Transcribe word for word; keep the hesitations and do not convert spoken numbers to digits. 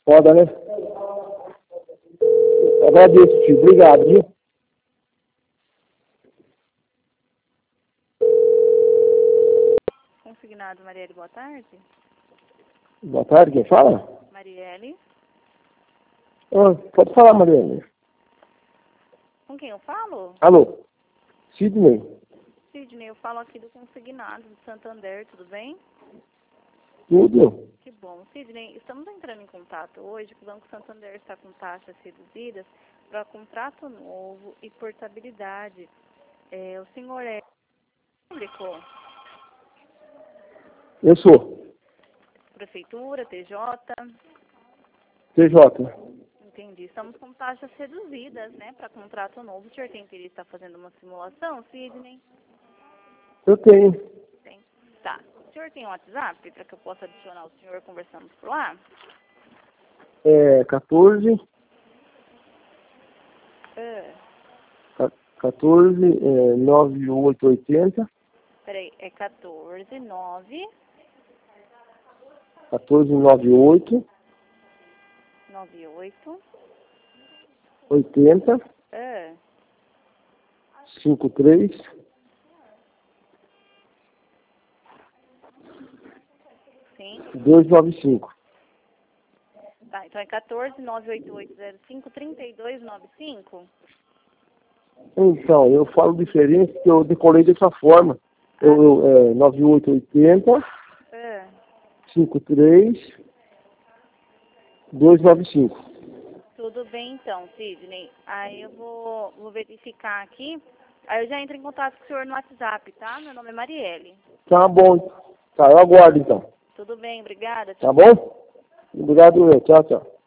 Foda, né? Agradeço, tio. Obrigado, viu? Consignado Marielle, boa tarde. Boa tarde, quem fala? Marielle. Ah, pode falar, Mariana. Com quem eu falo? Alô? Sidney? Sidney, eu falo aqui do consignado de Santander, tudo bem? Tudo? Que bom. Sidney, estamos entrando em contato hoje, que o Banco Santander está com taxas reduzidas para contrato novo e portabilidade. É, o senhor é público? Eu sou. Prefeitura, T J? T J. Entendi. Estamos com taxas reduzidas, né, para contrato novo. O senhor tem interesse em estar fazendo uma simulação, Sidney? Eu tenho. Tem. Tá. O senhor tem um WhatsApp para que eu possa adicionar o senhor conversando por lá? É quatorze. É. quatorze, é, nove oito oitenta. Peraí, é quatorze, nove, quatorze, nove oito, nove oito, oitenta, é. cinquenta e três. Sim. duzentos e noventa e cinco. Tá, então é quatorze, nove oito oito, zero cinco, três dois nove cinco? Então, eu falo diferente porque eu decorei dessa forma. Eu, eu, é, nove oito oitenta, É. cinquenta e três, duzentos e noventa e cinco. Tudo bem então, Sidney. Aí eu vou, vou verificar aqui. Aí eu já entro em contato com o senhor no WhatsApp, tá? Meu nome é Marielle. Tá bom. Tá, eu aguardo então. Tudo bem, obrigada. Tá bom? Obrigado, eu. Tchau, tchau.